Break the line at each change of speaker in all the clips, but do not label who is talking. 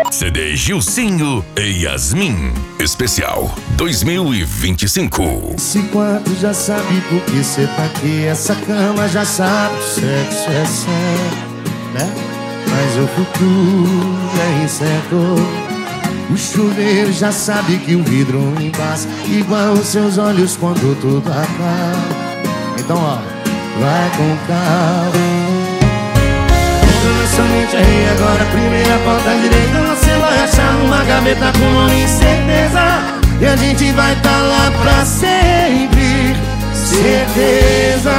CD Gilcinho e Yasmin, especial 2025.
Esse quarto já sabe por que cê tá aqui. Essa cama já sabe que sexo é sério, né? Mas o futuro é incerto. O chuveiro já sabe que o vidro embaça, igual os seus olhos quando tudo acaba. Então ó, vai com calma. Entra na sua mente aí agora, primeira porta direita. Você vai achar numa gaveta com nome e certeza. E a gente vai tá lá pra sempre, certeza.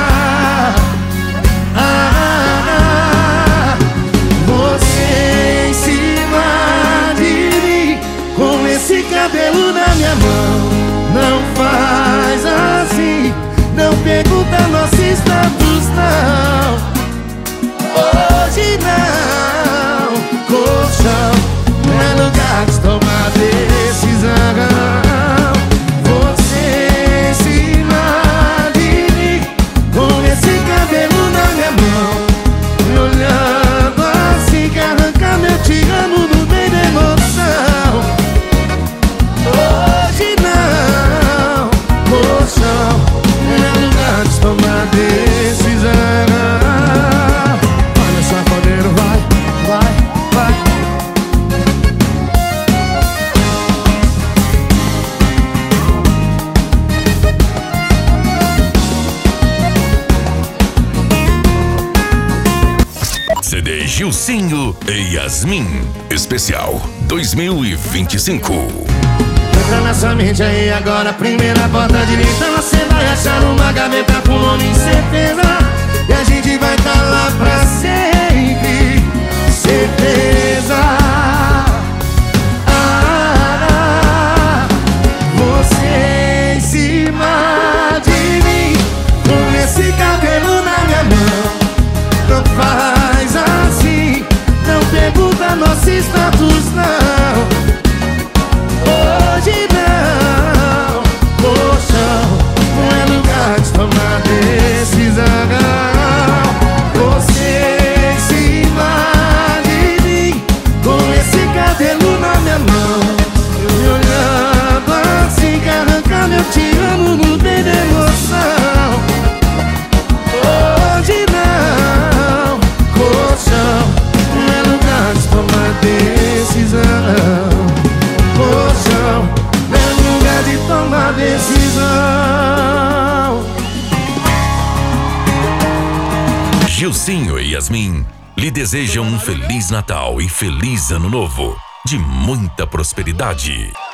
Você em cima de mim, com esse cabelo na minha mão. Não faz assim, não pergunta nosso status não. Hoje não, colchão não é lugar de tomar decisão. Você em cima de mim, com esse cabelo na minha mão, me olhando assim que arranca meu te amo no meio da emoção. Hoje não, colchão não é lugar de tomar decisão.
CD Gilcinho e Yasmin, especial 2025.
Entra na sua mente aí agora, primeira porta direita. Você vai achar uma gaveta com nome e certeza. E a gente vai tá lá pra sempre, certeza. Você em cima de mim, com esse cabelo na minha mão. Não faz assim, não pergunta nosso status não. Hoje não, colchão não é lugar de tomar decisão. Você em cima de mim, com esse cabelo na minha mão, me olhando assim que arranca meu te amo no meio da emoção. Hoje não, colchão não é lugar de tomar decisão. Colchão não é lugar de tomar decisão.
Gilcinho e Yasmin lhe desejam um Feliz Natal e Feliz Ano Novo, de muita prosperidade.